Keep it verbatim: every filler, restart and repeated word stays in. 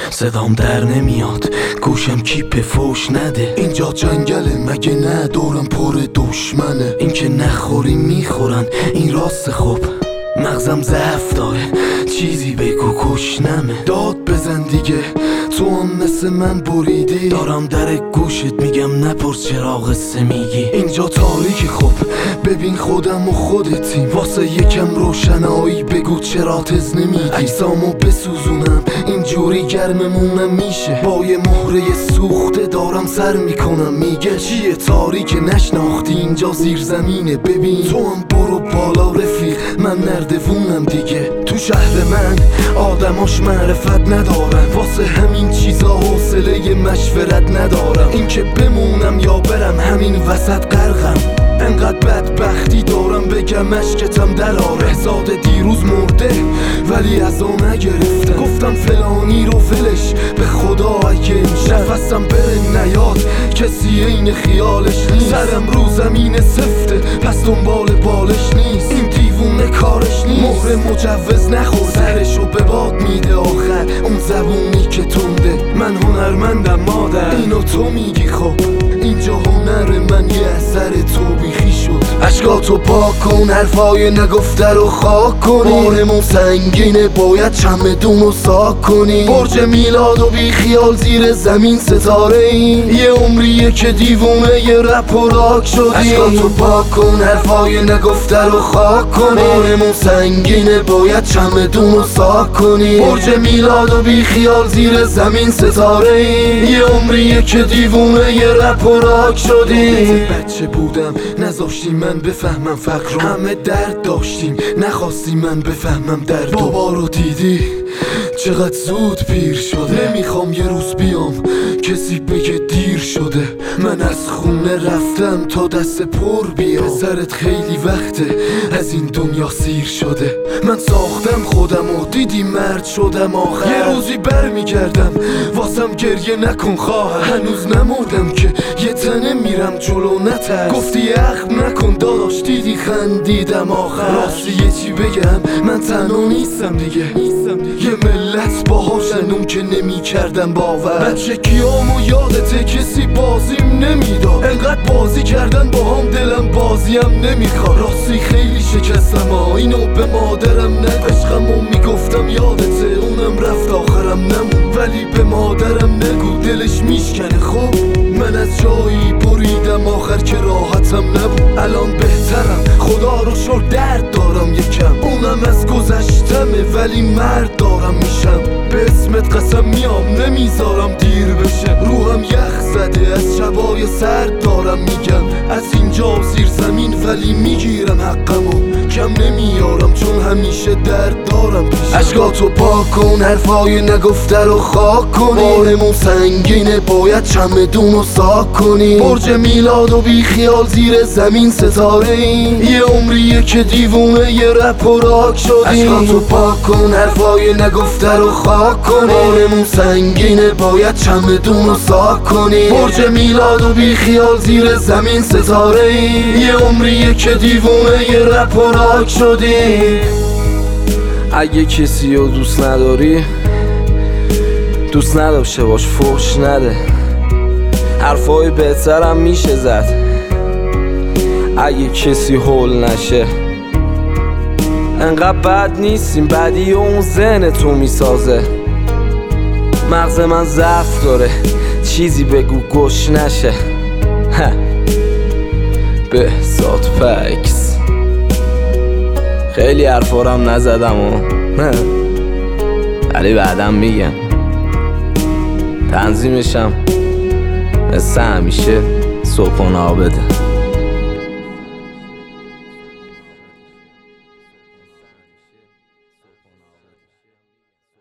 صدام در نمیاد، گوشم کیپ فوش نده. اینجا جنگله مگه نه دورم پر دشمنه. این که نخوری میخورن این راست خوب، مغزم ضعف داره چیزی بگو کشنمه. داد بزن دیگه تو هم مثل من بریدی، دارم در گوشت میگم نپرس چرا قصه میگی. اینجا تاریکی خوب ببین خودم و خودتیم، واسه یکم روشنایی بگو چرا تز نمیگی. اجسامو بسوزونم اینجوری گرممونم میشه، با یه مهره سوخته دارم سر میکنم. میگه چیه تاریک نشناختی اینجا زیر زمینه. ببین تو هم برو بالا رفیق، من نردوونم دیگه. تو شهر من آدماش معرفت ندارن، واسه همین چیزا حوصله مشورت ندارم. این که بمونم یا برم همین وسط غرقم، انقدر بدبختی دارم بگم اشکتم دراره. زاده دیروز مرده ولی از آن نگرفتم، گفتم فلانی رو ولش به خدا اگه میشه نفسم بره نیاد کسی عین خیالش نیست. سرم رو زمین سفته پس دنبال بالش نیست، این دیوونه کارش نیست. مهر مجوز نخور سرشو به باد میده آخر، اون زبونی که تنده. من هنرمندم مادر اینو تو میگی، خب اینجا هنر من یه اثر تو بیخی شد. اشکاتو پاک کن حرفای نگفته رو خاک کنی، بارمون سنگینه باید چمدونو ساک کنی. برج میلاد و بی خیال زیر زمین ستاره این، یه عمریه که دیوونه یه رپ و راک شدی. اشکاتو پاک کن حرفای نگفته رو خاک کنی، بارمون سنگینه باید چمدونو ساک کنی. برج میلاد و بی خیال زیر زمین ستاره این، یه عمریه که دیوونه یه رپ و راک شدی. بچه بودم نذاشتی من بفهمم فقر رو، همه درد داشتیم نخواستی من بفهمم درد. بابا رو دیدی چقدر زود پیر شده، نمیخوام یه روز بیام کسی بگه دیر شده. من از خونه رفتم تا دست پر بیام، پسرت خیلی وقته از این دنیا سیر شده. من ساختم خودم و دیدی مرد شدم آخر، یه روزی بر میگردم واسم گریه نکن خواهر. هنوز نمردم که یه تنه میرم جلو نترس، گفتی اخم نکن داداش دیدی خندیدم آخر. راستی یه چی بگم من تنها نیستم دیگه، یه ملت باهاشن اون که نمی کردم باور. بچگیامو یادته کسی بازیم نمیداد، انقدر بازی کردن با هم دلم بازیم نمیخواد. راستی خیلی شکستم ها اینو به مادرم نگو، عشقمو میگفتم یادته اونم رفت آخرم نمون. ولی به مادرم نگو دلش میشکنه. خب من از جایی بریدم آخر که راحتم نبود، الان بهترم خدا رو شکر. درد دارم یکم اونم از گذشتمه ولی مرد دارم میشم. به اسمت قسم میام نمیذارم دیر بشه، روحم یخ زده از شبای سرد دارم میگم. از اینجا زیر زمین ولی میگیرم حقمو، کم نمیارم چون همیشه درد دارم پیشم. اشکاتو پاک کن حرفای نگفته رو خاک کنی، بارمون سنگینه باید چمدونو ساک کنی. برج میلاد و بی خیال زیر زمین ستاره این، یه عمریه که دیوونه یه رپ و راک شدی. اشکاتو پاک کن حرفای نگفته رو خاک کنی، بارمون سنگینه باید چمدونو ساک کنی. برج میلاد و بی خیال زیر زمین ستاره این، یه عمریه که دیوونه یه رپ و راک شدی. اگه کسی رو دوست نداری دوست نداشته باش، فحش نده. حرفای بهترم میشه زد اگه کسی هول نشه. انقدر بد نیستیم، بدی اون ذهن تو میسازه. مغز من ضعف داره چیزی بگو گوش نشه. بهزاد پکس خیلی حرفارم نزدم و ولی بعدم میگم. تنظیمشم مثل همیشه صبح و نابده.